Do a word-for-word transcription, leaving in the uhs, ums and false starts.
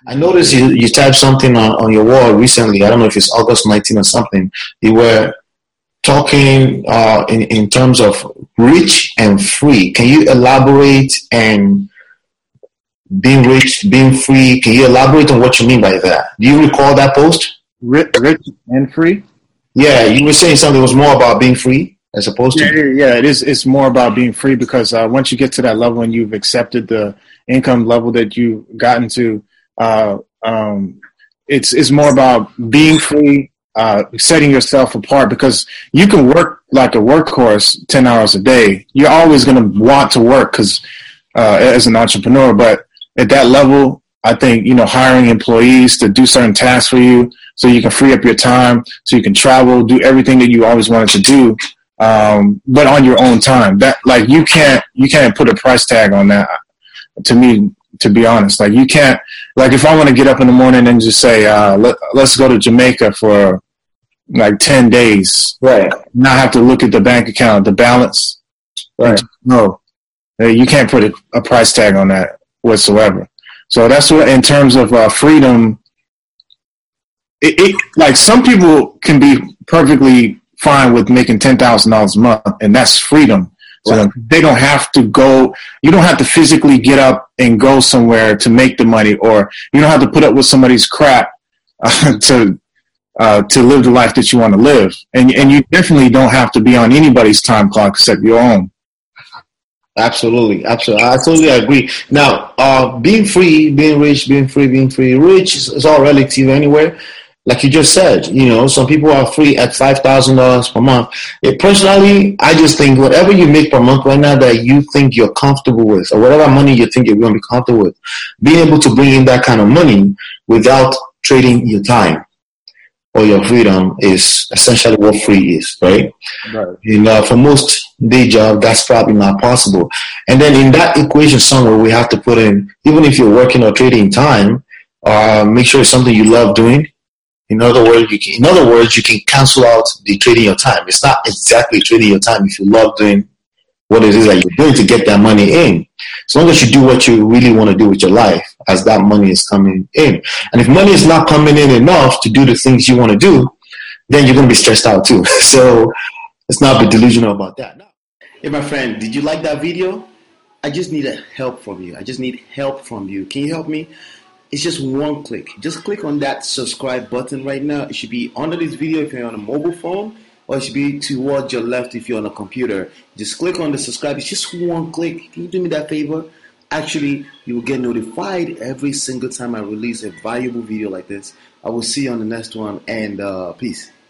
I noticed you, you typed something on, on your wall recently. I don't know if it's August nineteenth or something. You were talking uh, in, in terms of rich and free. Can you elaborate and being rich, being free? Can you elaborate on what you mean by that? Do you recall that post? Rich, rich and free? Yeah, you were saying something was more about being free as opposed to. Yeah, yeah, it is. It's more about being free because uh, once you get to that level and you've accepted the income level that you've gotten to, uh, um, it's it's more about being free, uh, setting yourself apart because you can work like a workhorse ten hours a day. You're always going to want to work because uh, as an entrepreneur, but at that level, I think, you know, hiring employees to do certain tasks for you so you can free up your time, so you can travel, do everything that you always wanted to do, um, but on your own time. That like you can't you can't put a price tag on that. To me, to be honest, like you can't like if I want to get up in the morning and just say uh, let, let's go to Jamaica for like ten days, Right. Not have to look at the bank account, the balance. Right. No, you can't put a, a price tag on that whatsoever. So that's what, in terms of uh, freedom, it, it like some people can be perfectly fine with making ten thousand dollars a month, and that's freedom. So right. They don't have to go. You don't have to physically get up and go somewhere to make the money, or you don't have to put up with somebody's crap uh, to uh, to live the life that you want to live. And and you definitely don't have to be on anybody's time clock except your own. Absolutely, absolutely. I totally agree. Now, uh, being free, being rich, being free, being free, rich is, is all relative anywhere. Like you just said, you know, some people are free at five thousand dollars per month. It, personally, I just think whatever you make per month right now that you think you're comfortable with, or whatever money you think you're going to be comfortable with, being able to bring in that kind of money without trading your time or your freedom is essentially what free is, right? Right. And uh, for most day job, that's probably not possible. And then in that equation somewhere, we have to put in, even if you're working or trading time, uh, make sure it's something you love doing. In other words, you can, in other words, you can cancel out the trading your time. It's not exactly trading your time if you love doing what it is that you're doing to get that money in. As long as you do what you really want to do with your life as that money is coming in. And if money is not coming in enough to do the things you want to do, then you're going to be stressed out too. So let's not be delusional about that. Hey, my friend, did you like that video? I just need help from you. I just need help from you. Can you help me? It's just one click. Just click on that subscribe button right now. It should be under this video if you're on a mobile phone, or it should be towards your left if you're on a computer. Just click on the subscribe. It's just one click. Can you do me that favor? Actually, you will get notified every single time I release a valuable video like this. I will see you on the next one, and uh, peace.